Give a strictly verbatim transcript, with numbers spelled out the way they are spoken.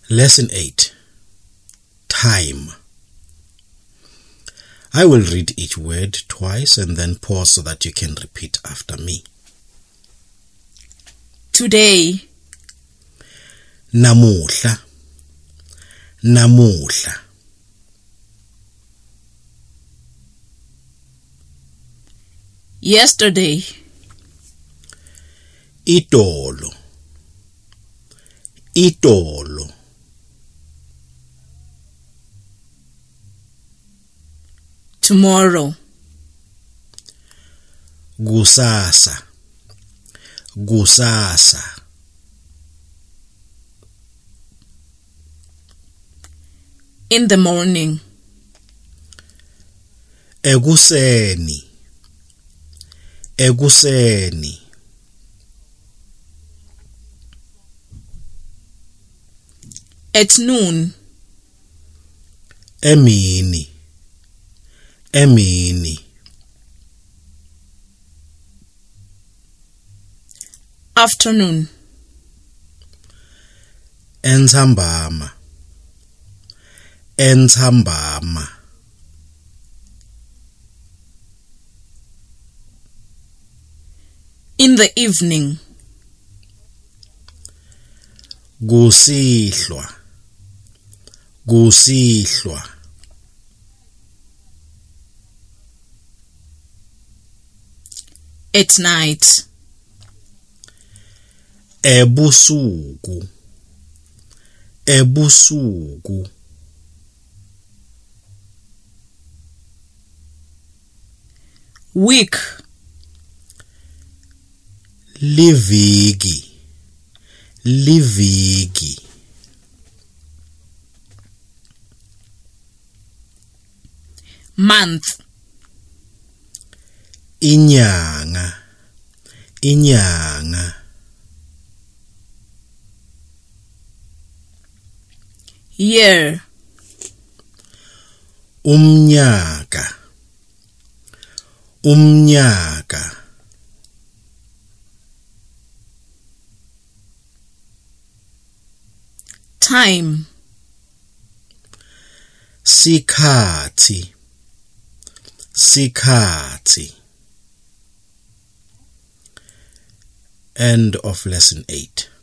Lesson eight. Time. I will read each word twice and then pause so that you can repeat after me. Today. Namuhla. Namuhla. Yesterday. Itolo. Itolo. Tomorrow. Kusasa. Kusasa. In the morning. Ekuseni. Ekuseni. At noon. Emini. Emini. Afternoon. Entsambama. Entsambama. In the evening. Kusihlwa. Kusihlwa. At night. Ebusuku. Ebusuku. Week. Liviki. Liviki. Month. Inyanga. Inyanga. Year. Umnyaka. Umnyaka. Time. Sikhathi. Sikhathi. End of lesson eight.